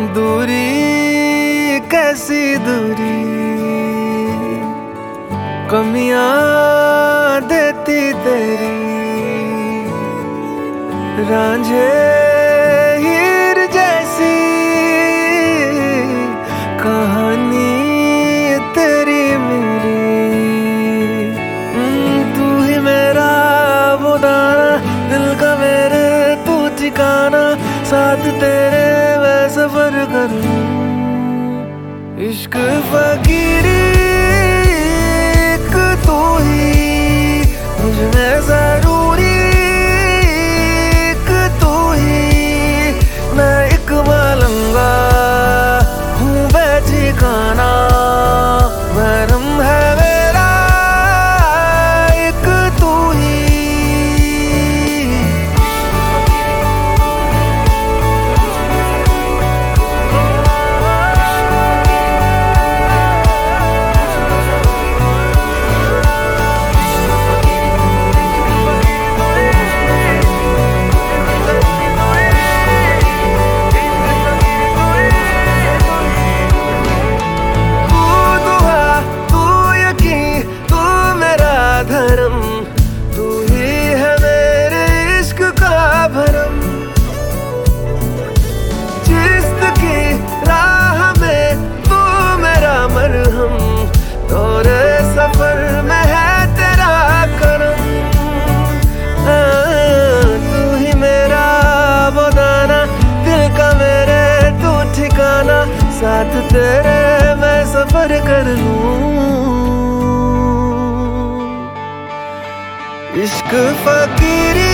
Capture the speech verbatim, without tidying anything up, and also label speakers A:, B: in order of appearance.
A: दूरी कैसी दूरी कमियां देती तेरी रांझे हीर जैसी कहानी तेरी मेरी। तू ही मेरा वो दाना दिल का मेरे तू ठिकाना साथ तेरे मैं सफर करूं। इश्क फकीरी एक तू ही मुझ में जरूरी एक तू ही। मैं एक मलंगा हूँ बेठिकाना मरम है मेरा एक तू ही। धर्म तू ही है मेरे इश्क का भरम। जिस्त की राह में तू मेरा मरहम तोरे सफर में है तेरा करम। तू ही मेरा वो दाना दिल का मेरे तू ठिकाना साथ तेरे मैं सफर कर लूं। इश्क फकीरी